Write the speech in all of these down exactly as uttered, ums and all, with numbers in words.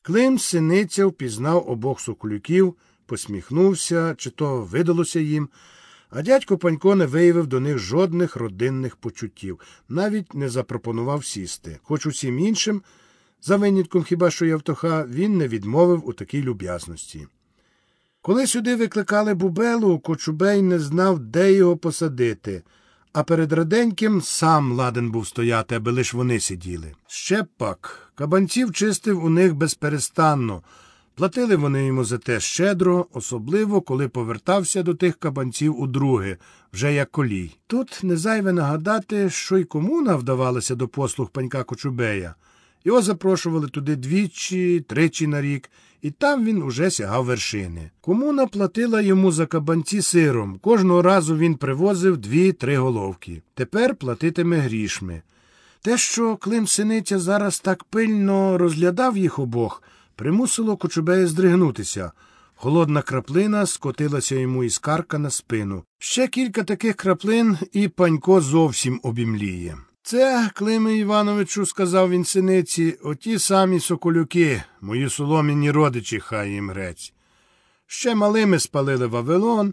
Клим Синиця впізнав обох соколюків, посміхнувся, чи то видалося їм, а дядько Панько не виявив до них жодних родинних почуттів, навіть не запропонував сісти, хоч усім іншим, за винятком хіба що Явтоха, він не відмовив у такій люб'язності. Коли сюди викликали Бубелу, Кочубей не знав, де його посадити, а перед Раденьким сам ладен був стояти, аби лиш вони сиділи. Ще пак, кабанців чистив у них безперестанно, платили вони йому за те щедро, особливо, коли повертався до тих кабанців удруге, вже як колій. Тут не зайве нагадати, що й комуна вдавалася до послуг панька Кочубея. Його запрошували туди двічі, тричі на рік, і там він уже сягав вершини. Комуна платила йому за кабанці сиром, кожного разу він привозив дві-три головки. Тепер платитиме грішми. Те, що Клим Синиця зараз так пильно розглядав їх обох, примусило Кочубея здригнутися. Холодна краплина скотилася йому із карка на спину. Ще кілька таких краплин, і Панько зовсім обімліє. «Це, Климе Івановичу, – сказав він Синиці, – оті самі соколюки, мої солом'яні родичі, хай їм грець. Ще малими спалили Вавилон,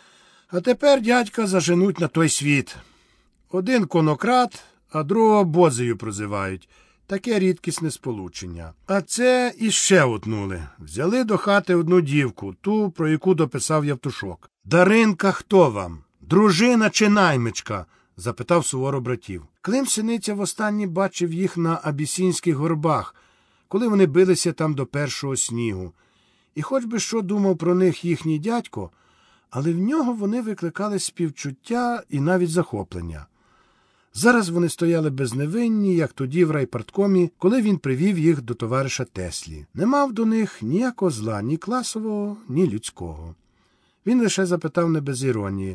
а тепер дядька заженуть на той світ. Один конократ, а другого Бозею прозивають. Таке рідкісне сполучення. А це іще утнули. Взяли до хати одну дівку, ту, про яку дописав Явтушок. Даринка хто вам? Дружина чи наймичка? Запитав суворо братів. Клим Синиця востаннє бачив їх на Абісінських горбах, коли вони билися там до першого снігу. І хоч би що думав про них їхній дядько, але в нього вони викликали співчуття і навіть захоплення. Зараз вони стояли безневинні, як тоді в райпарткомі, коли він привів їх до товариша Теслі. Не мав до них ніякого зла, ні класового, ні людського. Він лише запитав не без іронії: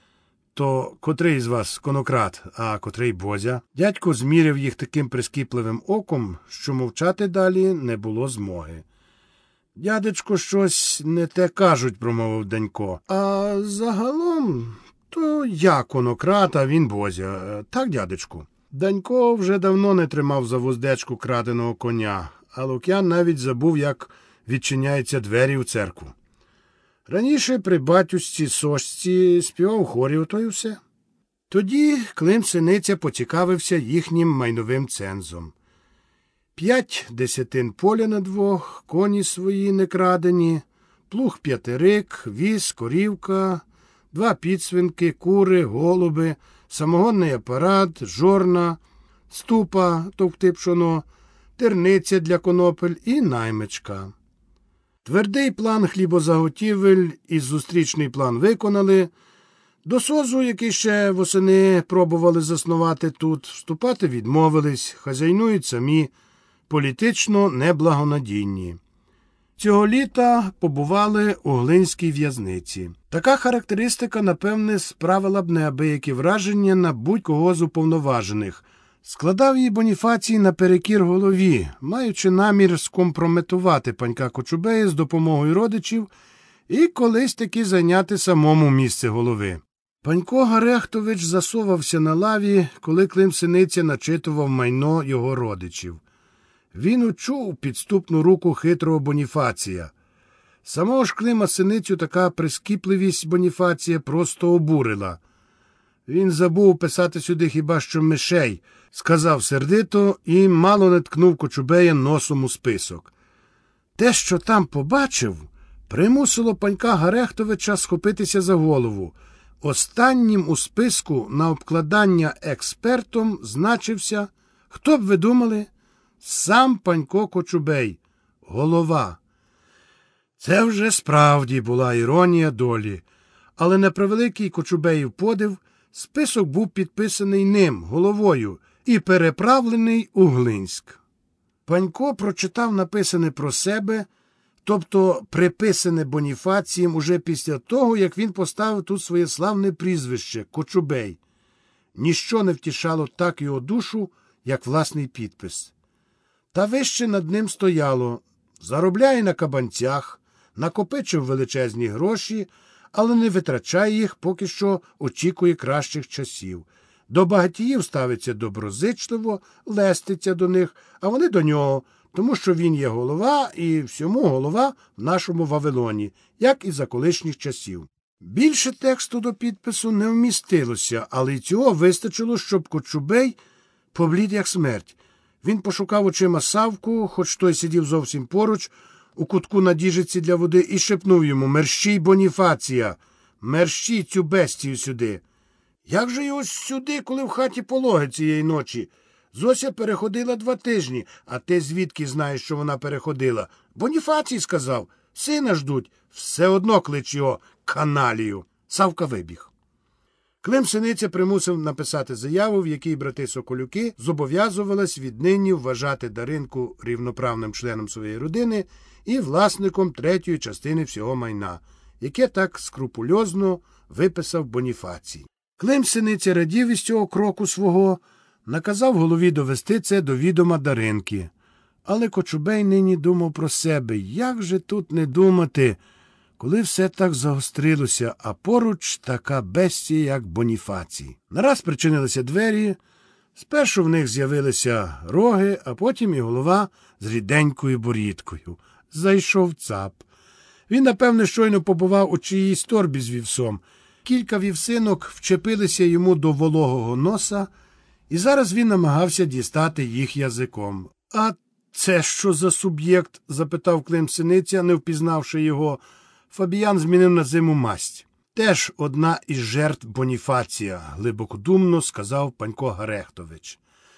«То котрий з вас конократ, а котрий Бозя?» Дядько зміряв їх таким прискіпливим оком, що мовчати далі не було змоги. «Дядечко, щось не те кажуть», – промовив Данько. «А загалом, то я конократ, а він Бозя. Так, дядечку?» Данько вже давно не тримав за вуздечку краденого коня, а Лук'ян навіть забув, як відчиняються двері у церкву. Раніше при батюшці Сошці співав у хорі, ото й усе. Тоді Клим Синиця поцікавився їхнім майновим цензом. П'ять десятин поля на двох, коні свої не крадені, плуг п'ятирик, віз, корівка, два підсвинки, кури, голуби, самогонний апарат, жорна, ступа, товкти пшоно, терниця для конопель і наймичка. Твердий план хлібозаготівель і зустрічний план виконали. До СОЗу, який ще восени пробували заснувати тут, вступати відмовились, хазяйнують самі, політично неблагонадійні. Цього літа побували у Глинській в'язниці. Така характеристика, напевне, справила б неабиякі враження на будь-кого з уповноважених. Складав її Боніфацій наперекір голові, маючи намір скомпрометувати панька Кочубея з допомогою родичів і колись таки зайняти самому місце голови. Панько Гарехтович засовався на лаві, коли Клим Синиця начитував майно його родичів. Він учув підступну руку хитрого Боніфація. Самого ж Клима Синицю така прискіпливість Боніфація просто обурила. «Він забув писати сюди хіба що мишей», – сказав сердито і мало не ткнув Кочубея носом у список. Те, що там побачив, примусило панька Гарехтовича схопитися за голову. Останнім у списку на обкладання експертом значився, хто б ви думали, сам панько Кочубей, голова. Це вже справді була іронія долі, але на превеликий Кочубеїв подив список був підписаний ним, головою, і переправлений у Глинськ. Панько прочитав написане про себе, тобто приписане Боніфацієм уже після того, як він поставив тут своє славне прізвище – Кочубей. Ніщо не втішало так його душу, як власний підпис. Та вище над ним стояло: заробляє на кабанцях, накопичив величезні гроші, але не витрачає їх, поки що очікує кращих часів. До багатіїв ставиться доброзичливо, леститься до них, а вони до нього, тому що він є голова і всьому голова в нашому Вавилоні, як і за колишніх часів. Більше тексту до підпису не вмістилося, але й цього вистачило, щоб Кочубей поблід як смерть. Він пошукав очима Савку, хоч той сидів зовсім поруч, у кутку на діжиці для води, і шепнув йому: «Мерщій, Боніфація! Мерщій цю бестію сюди!» «Як же його сюди, коли в хаті пологи цієї ночі? Зося переходила два тижні, а ти звідки знаєш, що вона переходила?» «Боніфацій сказав, сина ждуть, все одно клич його каналію!» Савка вибіг. Клим Синиця примусив написати заяву, в якій брати Соколюки зобов'язувались віднині вважати Даринку рівноправним членом своєї родини і власником третьої частини всього майна, яке так скрупульозно виписав Боніфацій. Клим Синиця радів із цього кроку свого, наказав голові довести це до відома Даринки. Але Кочубей нині думав про себе: як же тут не думати, коли все так загострилося, а поруч така бестія, як Боніфацій. Нараз причинилися двері, спершу в них з'явилися роги, а потім і голова з ріденькою борідкою. Зайшов цап. Він, напевне, щойно побував у чиїсь торбі з вівсом. Кілька вівсинок вчепилися йому до вологого носа, і зараз він намагався дістати їх язиком. «А це що за суб'єкт?» – запитав Клим Синиця, не впізнавши його. Фабіян змінив на зиму масть. «Теж одна із жертв Боніфація», – глибокодумно сказав Панько Гарехтович.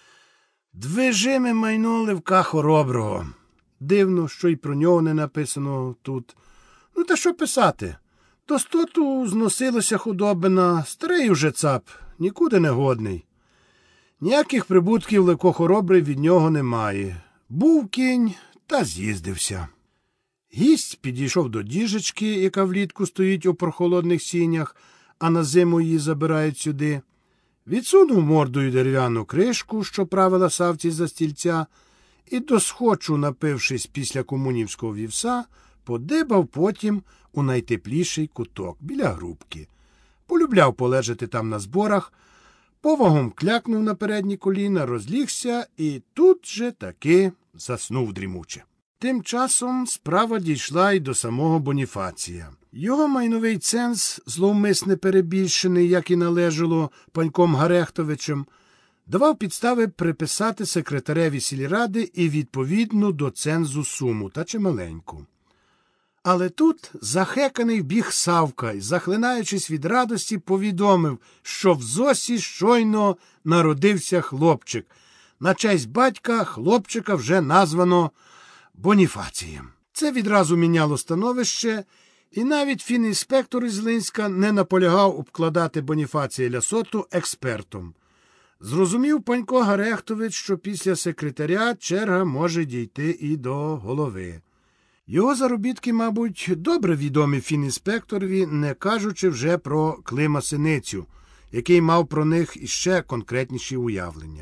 «Движиме майно Левка Хороброго. Дивно, що й про нього не написано тут. Ну, та що писати? До стоту зносилася худобина, старий уже цап, нікуди не годний. Ніяких прибутків Левко Хоробрий від нього немає. Був кінь, та з'їздився». Гість підійшов до діжечки, яка влітку стоїть у прохолодних сінях, а на зиму її забирають сюди. Відсунув мордою дерев'яну кришку, що правила Савці за стільця, і, досхочу напившись після комунівського вівса, подибав потім у найтепліший куток біля грубки. Полюбляв полежати там на зборах, повагом клякнув на передні коліна, розлігся і тут же таки заснув дрімуче. Тим часом справа дійшла й до самого Боніфація. Його майновий ценз, зловмисне перебільшений, як і належало Паньком Гарехтовичем, давав підстави приписати секретареві сільради і відповідну до цензу суму, та чималеньку. Але тут захеканий біг Савка і, захлинаючись від радості, повідомив, що в Зосі щойно народився хлопчик. На честь батька хлопчика вже названо Боніфацієм. Це відразу міняло становище, і навіть фінінспектор із Линська не наполягав обкладати Боніфація Лясоту експертом. Зрозумів Панько Гарехтович, що після секретаря черга може дійти і до голови. Його заробітки, мабуть, добре відомі фінінспекторові, не кажучи вже про Клима Синицю, який мав про них іще конкретніші уявлення.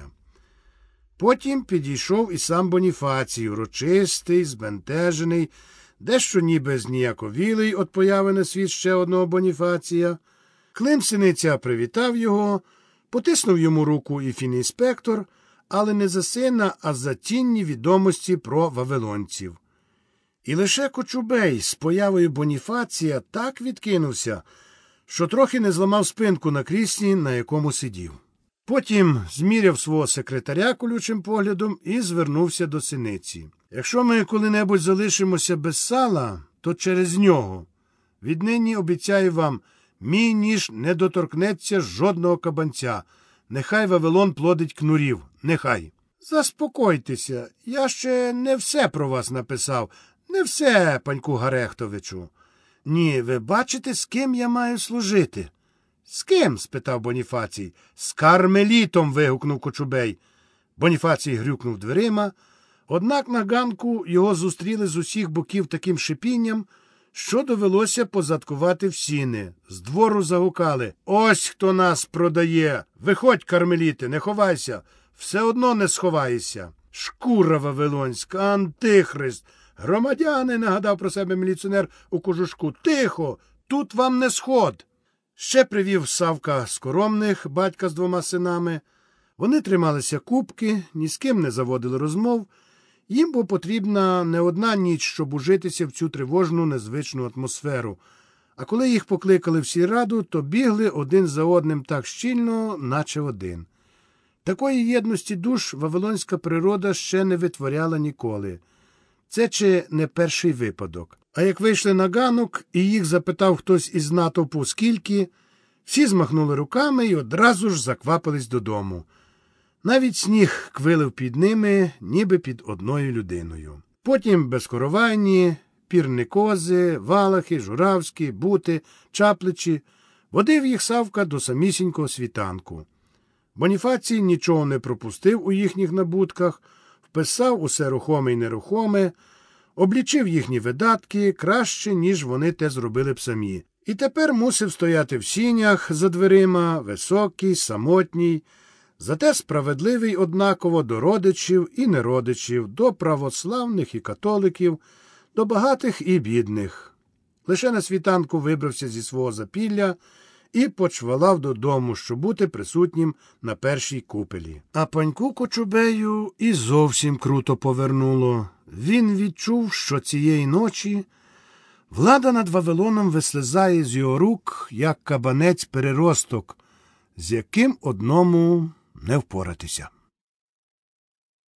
Потім підійшов і сам Боніфацій, урочистий, збентежений, дещо ніби зніяковілий від появи на світ ще одного Боніфація. Клим Синиця привітав його, потиснув йому руку і фінінспектор, але не за сина, а за цінні відомості про вавилонців. І лише Кочубей з появою Боніфація так відкинувся, що трохи не зламав спинку на кріслі, на якому сидів. Потім зміряв свого секретаря колючим поглядом і звернувся до Синиці. «Якщо ми коли-небудь залишимося без сала, то через нього. Віднині обіцяю вам, мій ніж не доторкнеться жодного кабанця. Нехай Вавилон плодить кнурів. Нехай». «Заспокойтеся, я ще не все про вас написав. Не все, Паньку Гарехтовичу. Ні, ви бачите, з ким я маю служити?» «З ким?» – спитав Боніфацій. «З Кармелітом!» – вигукнув Кочубей. Боніфацій грюкнув дверима, однак на ганку його зустріли з усіх боків таким шипінням, що довелося позадкувати в сіни. З двору загукали: «Ось хто нас продає! Виходь, Кармеліте, не ховайся! Все одно не сховаєшся! Шкура вавилонська, антихрист! Громадяни!» – нагадав про себе міліціонер у кожушку. «Тихо! Тут вам не сход!» Ще привів Савка Скоромних, батька з двома синами. Вони трималися купки, ні з ким не заводили розмов Їм бо потрібна не одна ніч, щоб ужитися в цю тривожну, незвичну атмосферу. А коли їх покликали в сільраду, то бігли один за одним так щільно, наче один. Такої єдності душ вавилонська природа ще не витворяла ніколи. Це чи не перший випадок. А як вийшли на ганок, і їх запитав хтось із натовпу скільки, всі змахнули руками і одразу ж заквапились додому. Навіть сніг квилив під ними, ніби під одною людиною. Потім безкоровайні, пірникози, валахи, журавські, бути, чапличі. Водив їх Савка до самісінького світанку. Боніфацій нічого не пропустив у їхніх набутках, вписав усе рухоме й нерухоме, облічив їхні видатки краще, ніж вони те зробили б самі. І тепер мусив стояти в сінях за дверима, високий, самотній, зате справедливий однаково до родичів і неродичів, до православних і католиків, до багатих і бідних. Лише на світанку вибрався зі свого запілля і почвалав додому, щоб бути присутнім на першій купелі. А паньку Кочубею і зовсім круто повернуло. Він відчув, що цієї ночі влада над Вавилоном вислизає з його рук, як кабанець-переросток, з яким одному не впоратися.